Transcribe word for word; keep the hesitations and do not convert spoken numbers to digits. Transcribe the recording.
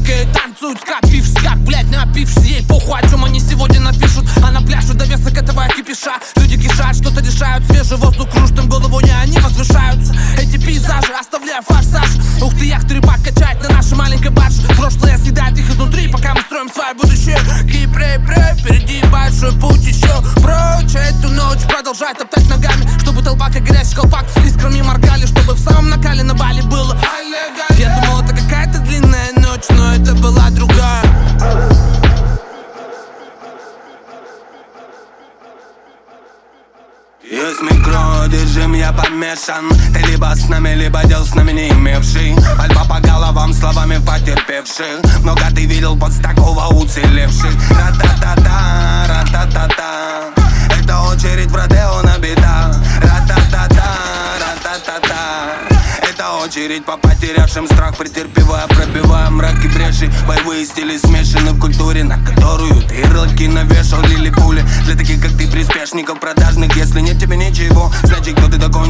Прыгают, танцуют, скопившись, как, блядь, напившись. Ей похуй, о чем они сегодня напишут. Она пляшет до веса этого кипиша. Люди кишат, что-то решают, свежий воздух кружит им голову, не они возвышаются. Эти пейзажи, оставляя форсаж. Ух ты, яхты рыбак качает на нашей маленькой барже. Прошлое съедает их изнутри, пока мы строим свое будущее. Кипре-пре, впереди большой путь еще. Прочь эту ночь продолжай топтать ногами, чтобы толпа, как горящий колпак, искрами моргали, чтобы в самом накале на Бали было. Я думал, это какая-то длинная ночь, но это была другая. Есть микрорежим, я помешан. Ты либо с нами, либо дел с нами не имевший. Пальба по головам словами потерпевших. Много ты видел под такого уцелевших. Ра-та-та-та, ра-та-та-та. Это очередь в Родео на беда. Ра-та-та-та, ра-та-та-та. Это очередь по потерявшим страх, претерпевая, пробивая мрак и бреши. Боевые стили смешаны в культуре, на которую ты ярлыки навешал, лили пули. Для таких, как ты, приспешников продажных. Если нет тебе ничего, значит кто ты такой?